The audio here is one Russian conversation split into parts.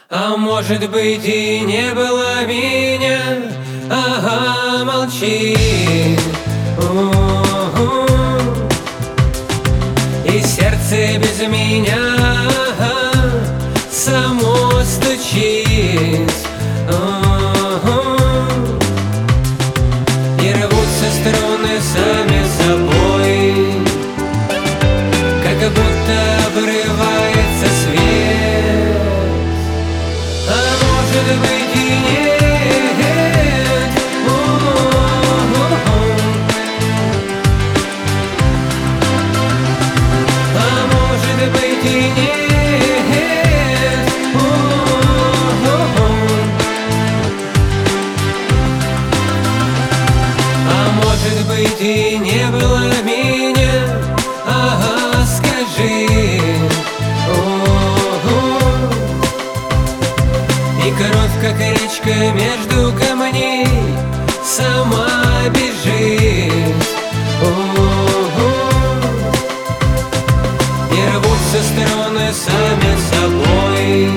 А может быть и не было меня. Ага, молчи. И сердце без меня само стучит. И рвутся струны сами собой, как будто обрывается свет. А может быть и нет. А может быть и нет. А может быть и не было меня. Ага, скажи. И кровь, как речка между камней, сама бежит. И рвутся струны сами собой,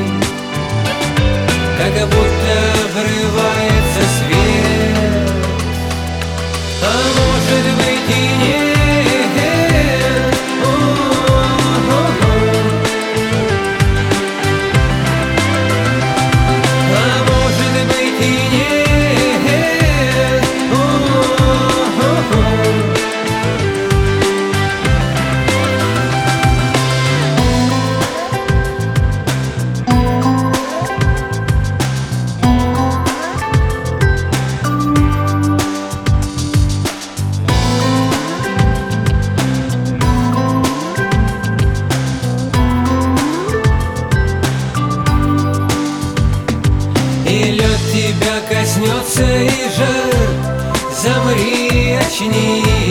как будто обрывается свет. А может быть и нет. А может быть и нет. И лед тебя коснется, и жар, замри, очнись.